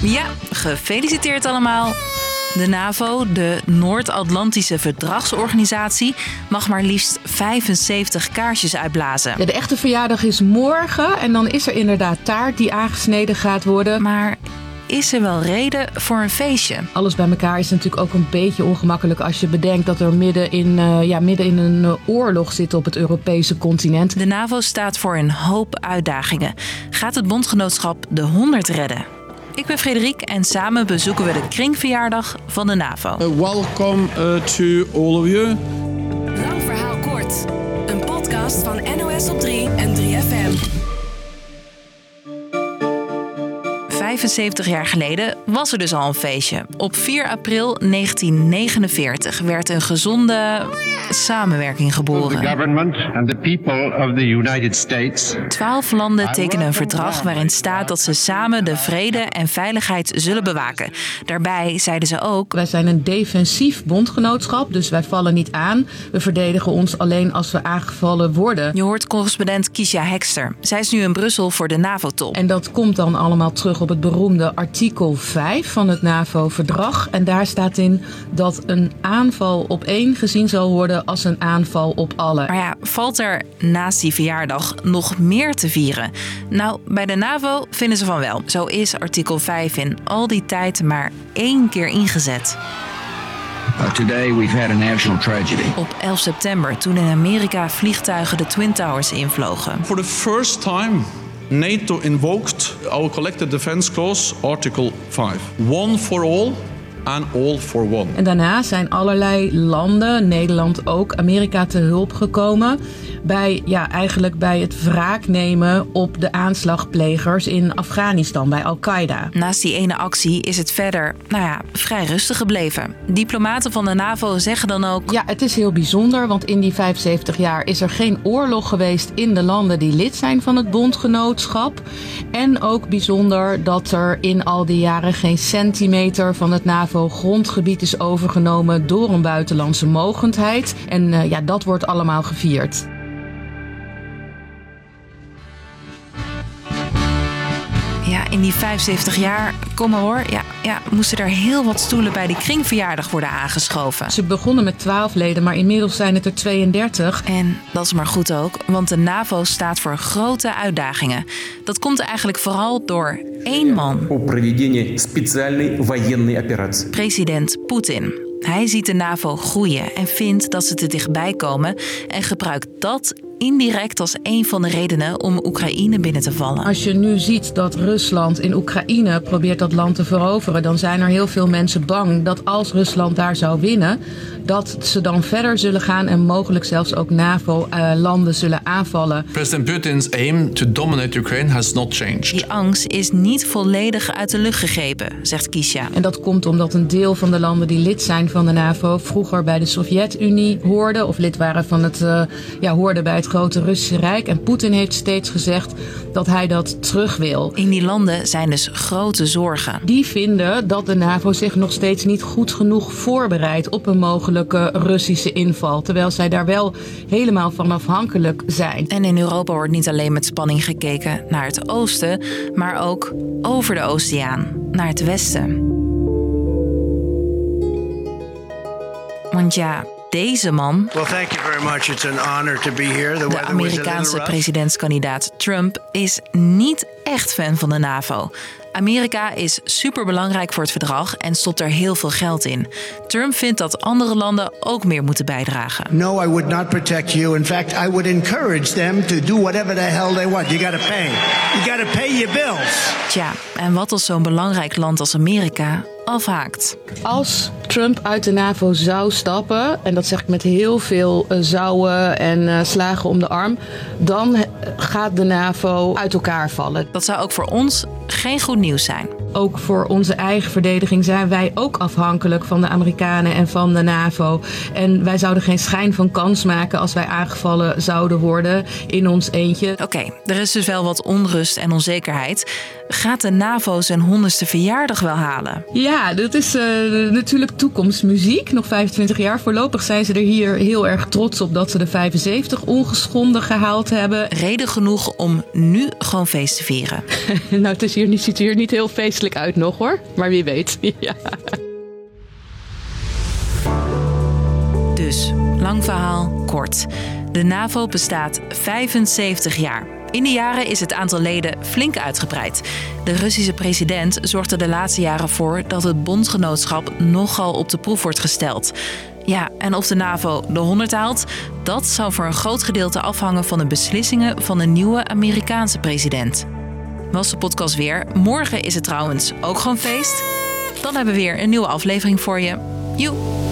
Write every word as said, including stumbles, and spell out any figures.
Ja, gefeliciteerd allemaal. De NAVO, de Noord-Atlantische Verdragsorganisatie, mag maar liefst vijfenzeventig kaarsjes uitblazen. Ja, de echte verjaardag is morgen en dan is er inderdaad taart die aangesneden gaat worden. Maar is er wel reden voor een feestje? Alles bij elkaar is natuurlijk ook een beetje ongemakkelijk als je bedenkt dat er midden in, uh, ja, midden in een uh, oorlog zit op het Europese continent. De NAVO staat voor een hoop uitdagingen. Gaat het bondgenootschap de honderd redden? Ik ben Frederik en samen bezoeken we de kringverjaardag van de NAVO. Uh, welcome uh, to all of you. Lang verhaal kort. Een podcast van N O S op drie en drie F M. vijfenzeventig jaar geleden was er dus al een feestje. Op vier april negentien negenenveertig werd een gezonde samenwerking geboren. The government and the people of the United States. Twaalf landen tekenen een verdrag waarin staat dat ze samen de vrede en veiligheid zullen bewaken. Daarbij zeiden ze ook: wij zijn een defensief bondgenootschap, dus wij vallen niet aan. We verdedigen ons alleen als we aangevallen worden. Je hoort correspondent Kiesja Hekster. Zij is nu in Brussel voor de NAVO-top. En dat komt dan allemaal terug op het beroemde artikel vijf van het NAVO-verdrag. En daar staat in dat een aanval op één gezien zal worden als een aanval op alle. Maar ja, valt er naast die verjaardag nog meer te vieren? Nou, bij de NAVO vinden ze van wel. Zo is artikel vijf in al die tijd maar één keer ingezet. Uh, today we've had a national tragedy. Op elf september, toen in Amerika vliegtuigen de Twin Towers invlogen. For the first time, NATO invoked our collective defense clause, article vijf. One for all and all for one. En daarna zijn allerlei landen, Nederland ook, Amerika te hulp gekomen bij, ja, eigenlijk bij het wraak nemen op de aanslagplegers in Afghanistan, bij Al-Qaeda. Naast die ene actie is het verder, nou ja, vrij rustig gebleven. Diplomaten van de NAVO zeggen dan ook: ja, het is heel bijzonder, want in die vijfenzeventig jaar is er geen oorlog geweest in de landen die lid zijn van het bondgenootschap. En ook bijzonder dat er in al die jaren geen centimeter van het NAVO-grondgebied is overgenomen door een buitenlandse mogendheid. En uh, ja, dat wordt allemaal gevierd. Ja, in die vijfenzeventig jaar, kom maar hoor, ja, ja, moesten er heel wat stoelen bij die kringverjaardag worden aangeschoven. Ze begonnen met twaalf leden, maar inmiddels zijn het er tweeëndertig. En dat is maar goed ook, want de NAVO staat voor grote uitdagingen. Dat komt eigenlijk vooral door één man. President Poetin. Hij ziet de NAVO groeien en vindt dat ze te dichtbij komen en gebruikt dat indirect als een van de redenen om Oekraïne binnen te vallen. Als je nu ziet dat Rusland in Oekraïne probeert dat land te veroveren, dan zijn er heel veel mensen bang dat als Rusland daar zou winnen, dat ze dan verder zullen gaan en mogelijk zelfs ook NAVO-landen uh, zullen aanvallen. President Putin's aim to dominate Ukraine has not changed. Die angst is niet volledig uit de lucht gegrepen, zegt Kiesja. En dat komt omdat een deel van de landen die lid zijn van de NAVO vroeger bij de Sovjet-Unie hoorden of lid waren van het, uh, ja, hoorden bij het grote Russische Rijk. En Poetin heeft steeds gezegd dat hij dat terug wil. In die landen zijn dus grote zorgen. Die vinden dat de NAVO zich nog steeds niet goed genoeg voorbereidt op een mogelijke Russische inval. Terwijl zij daar wel helemaal van afhankelijk zijn. En in Europa wordt niet alleen met spanning gekeken naar het oosten, maar ook over de oceaan, naar het westen. Want ja, deze man, well, thank you very much. It's an honor to be here. The de Amerikaanse presidentskandidaat Trump, is niet echt fan van de NAVO. Amerika is superbelangrijk voor het verdrag en stopt er heel veel geld in. Trump vindt dat andere landen ook meer moeten bijdragen. No, I would not protect you. In fact, I would encourage them to do whatever the hell they want. You gotta pay. You gotta pay your bills. Tja, en wat als zo'n belangrijk land als Amerika afhaakt? Als Trump uit de NAVO zou stappen, en dat zeg ik met heel veel uh, zouwen en uh, slagen om de arm, dan gaat de NAVO uit elkaar vallen. Dat zou ook voor ons geen goed nieuws zijn. Ook voor onze eigen verdediging zijn wij ook afhankelijk van de Amerikanen en van de NAVO. En wij zouden geen schijn van kans maken als wij aangevallen zouden worden in ons eentje. Oké, okay, er is dus wel wat onrust en onzekerheid. Gaat de NAVO zijn honderdste verjaardag wel halen? Ja, Ja, dat is uh, natuurlijk toekomstmuziek. Nog vijfentwintig jaar. Voorlopig zijn ze er hier heel erg trots op dat ze de vijfenzeventig ongeschonden gehaald hebben. Reden genoeg om nu gewoon feest te vieren. Nou, het is hier niet, ziet er hier niet heel feestelijk uit nog hoor. Maar wie weet. Ja. Dus, lang verhaal, kort. De NAVO bestaat vijfenzeventig jaar. In die jaren is het aantal leden flink uitgebreid. De Russische president zorgt er de laatste jaren voor dat het bondgenootschap nogal op de proef wordt gesteld. Ja, en of de NAVO de honderd haalt, dat zal voor een groot gedeelte afhangen van de beslissingen van de nieuwe Amerikaanse president. Was de podcast weer. Morgen is het trouwens ook gewoon feest. Dan hebben we weer een nieuwe aflevering voor je. Joe!